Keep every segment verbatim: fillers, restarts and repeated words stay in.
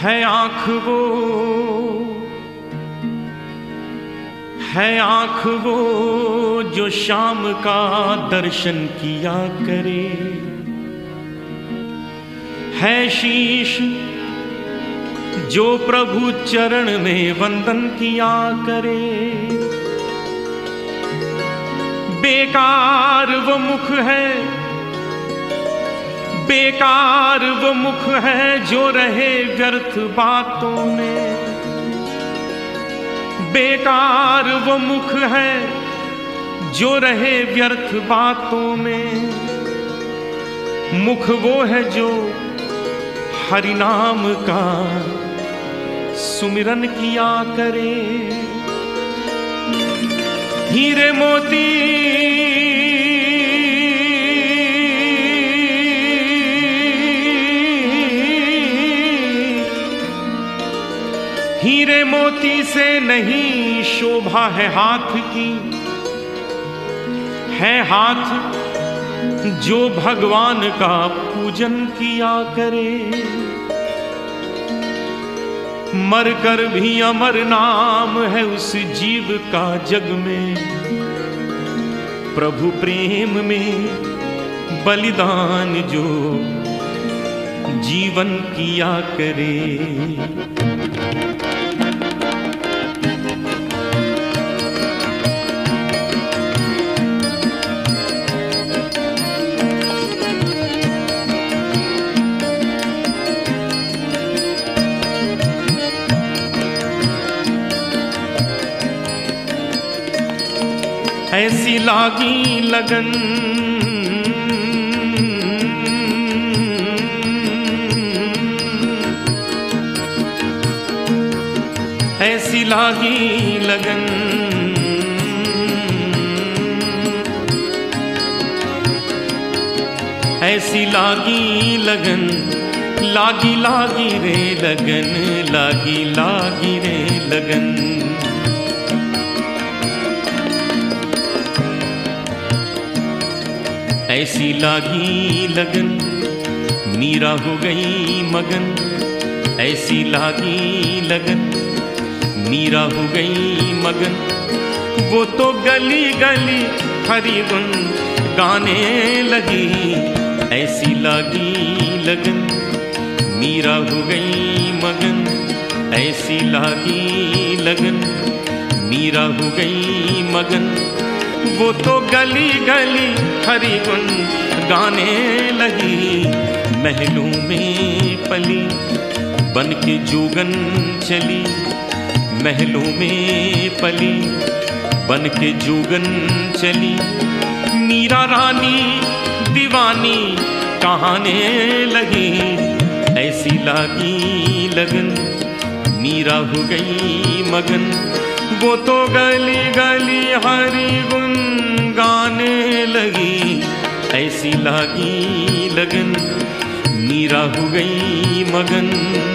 है आँख वो, है आँख वो जो शाम का दर्शन किया करे, है शीश जो प्रभु चरण में वंदन किया करे। बेकार वो मुख है, बेकार वो मुख है जो रहे व्यर्थ बातों में। बेकार वो मुख है जो रहे व्यर्थ बातों में। मुख वो है जो हरि नाम का सुमिरन किया करे। हीरे मोती हीरे मोती से नहीं शोभा है हाथ की, है हाथ जो भगवान का पूजन किया करे। मरकर भी अमर नाम है उस जीव का जग में, प्रभु प्रेम में बलिदान जो जीवन किया करे। ऐसी लागी लगन, ऐसी लागी लगन, ऐसी लागी लगन, लागी लागी रे लगन, लागी लागी रे लगन। ऐसी लागी लगन, मीरा हो गई मगन। ऐसी लागी लगन, मीरा हो गई मगन। वो तो गली गली हरि गुण गाने लगी। ऐसी लागी लगन, मीरा हो गई मगन। ऐसी लागी लगन, मीरा हो गई मगन। वो तो गली गली हरि गुण गाने लगी। महलों में पली बन के जोगन चली। महलों में पली बन के जोगन चली। मीरा रानी दीवानी कहाने लगी। ऐसी लागी लगन, मीरा हो गई मगन। वो तो गली गली हरि गुण गाने लगी। ऐसी लागी लगन, मीरा हो गई मगन।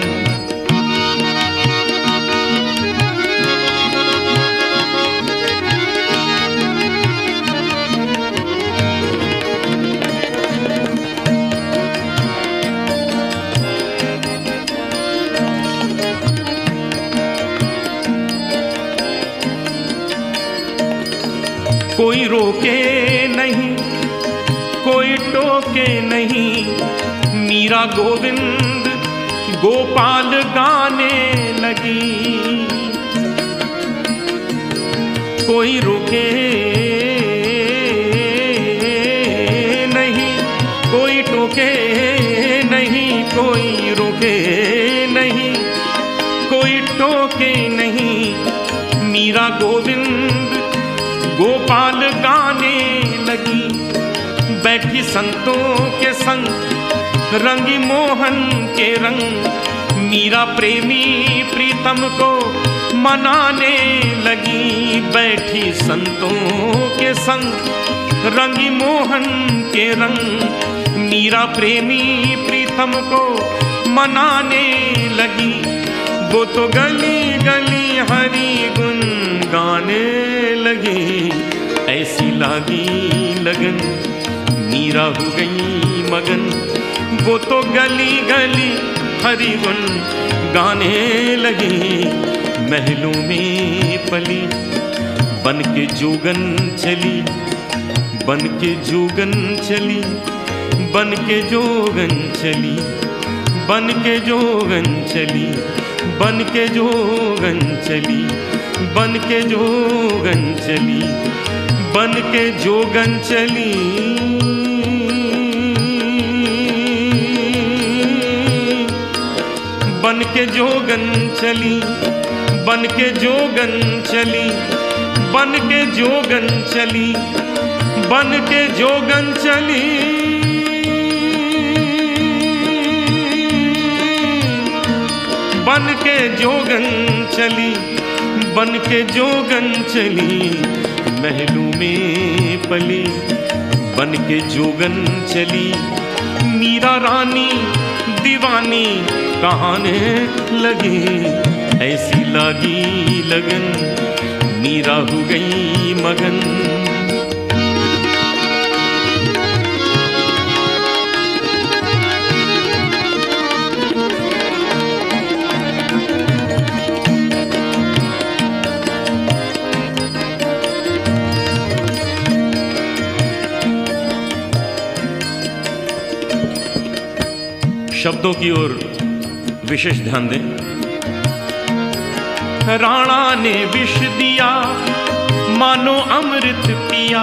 कोई रोके नहीं, कोई टोके नहीं। मीरा गोविंद गोपाल गाने लगी। कोई रोके नहीं, कोई टोके नहीं, कोई रोके नहीं, कोई टोके नहीं। मीरा गोविंद गोपाल गाने लगी। बैठी संतों के संग रंगी मोहन के रंग। मीरा प्रेमी प्रीतम को मनाने लगी। बैठी संतों के संग रंगी मोहन के रंग। मीरा प्रेमी प्रीतम को मनाने लगी। वो तो गली गली हरि गुण गाने लगी। ऐसी लागी लगन, मीरा हो गई मगन। वो तो गली गली हरि गुण गाने लगी। महलों में पली बन के जोगन चली, बन के जोगन चली, बन के जोगन चली, बन के जोगन चली, बन के जोगन चली, बन के जोगन चली, बन के जोगन चली। बन के जोगन चली, बन के जोगन चली, बन के जोगन चली, बन के जोगन चली। बन के जोगन चली, बन के जोगन चली। महलों में पली बन के जोगन चली। मीरा रानी दीवानी कहाने लगी, ऐसी लागी लगन मीरा हो गई मगन। शब्दों की ओर विशेष ध्यान दें। राणा ने विष दिया मानो अमृत पिया,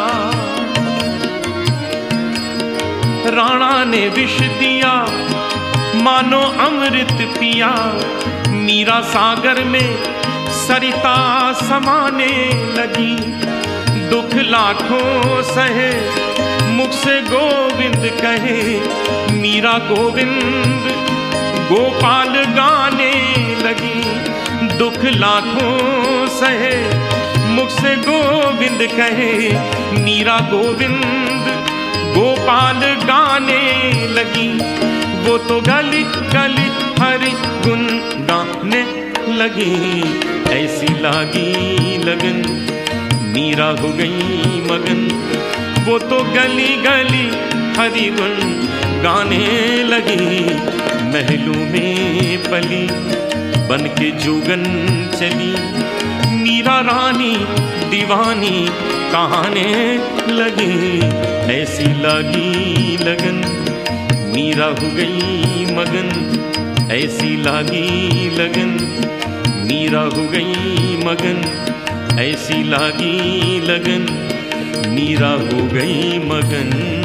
राणा ने विष दिया मानो अमृत पिया। मीरा सागर में सरिता समाने लगी, दुख लाखों सहे मुख से गोविंद कहे। मीरा गोविंद गोपाल गाने लगी, दुख लाखों सहे मुख से गोविंद कहे। मीरा गोविंद गोपाल गाने लगी, वो तो गली गली हरि गुण गाने लगी। ऐसी लागी लगन मीरा हो गई मगन, वो तो गली गली हरि गुण गाने लगी। महलों में पली बन के जोगन चली, मीरा रानी दीवानी कहाने लगी। ऐसी लागी लगन मीरा हो गई मगन, ऐसी लागी लगन मीरा हो गई मगन, ऐसी लागी लगन मीरा हो गई मगन।